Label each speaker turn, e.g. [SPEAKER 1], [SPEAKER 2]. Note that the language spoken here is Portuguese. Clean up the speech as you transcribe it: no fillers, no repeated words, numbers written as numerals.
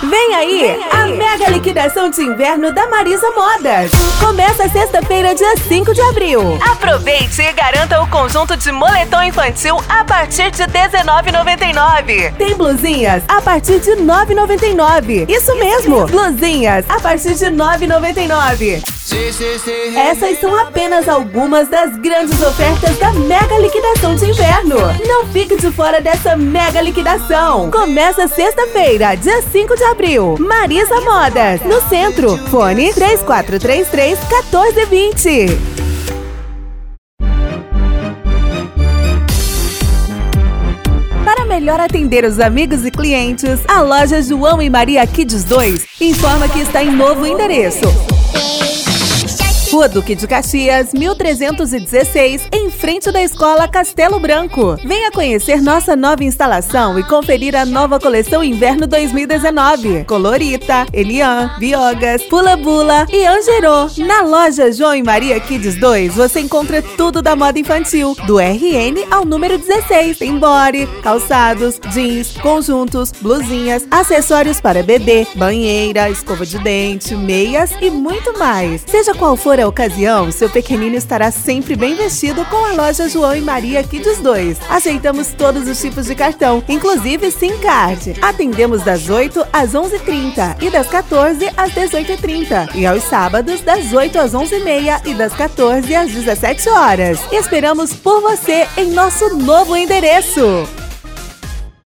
[SPEAKER 1] Vem aí a mega liquidação de inverno da Marisa Modas. Começa sexta-feira, dia 5 de abril. Aproveite e garanta o conjunto de moletom infantil a partir de R$19,99. Tem blusinhas a partir de R$9,99. Isso mesmo, blusinhas a partir de R$9,99. Essas são apenas algumas das grandes ofertas da mega liquidação de inverno. Não fique de fora dessa mega liquidação. Começa sexta-feira, dia 5 de abril. Marisa Modas, no centro. Fone 3433-1420. Para melhor atender os amigos e clientes, a loja João e Maria Kids 2 informa que está em novo endereço. Rua Duque de Caxias, 1316, em frente da Escola Castelo Branco. Venha conhecer nossa nova instalação e conferir a nova coleção Inverno 2019. Colorita, Elian, Biogas, Pula Bula e Angerô. Na loja João e Maria Kids 2, você encontra tudo da moda infantil, do RN ao número 16. Tem body, calçados, jeans, conjuntos, blusinhas, acessórios para bebê, banheira, escova de dente, meias e muito mais. Seja qual for a ocasião, seu pequenino estará sempre bem vestido com a loja João e Maria Kids 2. Aceitamos todos os tipos de cartão, inclusive SIM Card. Atendemos das 8 às 11h30 e das 14 às 18h30. E aos sábados, das 8 às 11h30 e das 14 às 17 horas. Esperamos por você em nosso novo endereço.